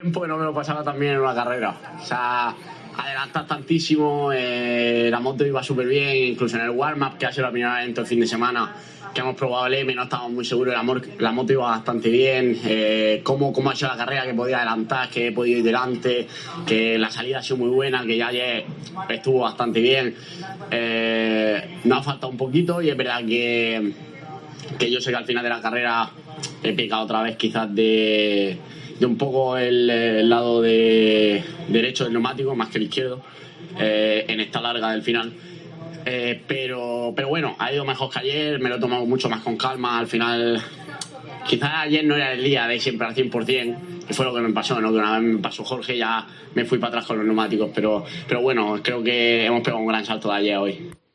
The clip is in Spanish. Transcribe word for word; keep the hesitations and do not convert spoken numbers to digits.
Tiempo que no me lo pasaba también en una carrera. O sea, adelantas tantísimo, eh, la moto iba súper bien, incluso en el warm-up, que ha sido la primera vez en todo el fin de semana que hemos probado el M, no estábamos muy seguros, la, la moto iba bastante bien, eh, cómo, cómo ha sido la carrera, que podía adelantar, que he podido ir delante, que la salida ha sido muy buena, que ya ayer estuvo bastante bien. Eh, nos ha faltado un poquito y es verdad que, que yo sé que al final de la carrera he pecado otra vez quizás de... de un poco el, el lado de derecho del neumático más que el izquierdo, eh, en esta larga del final, eh, pero, pero bueno, ha ido mejor que ayer, me lo he tomado mucho más con calma. Al final quizás ayer no era el día de siempre al cien por ciento, que fue lo que me pasó, ¿no? Que una vez me pasó Jorge, ya me fui para atrás con los neumáticos, pero, pero bueno, creo que hemos pegado un gran salto de ayer a hoy.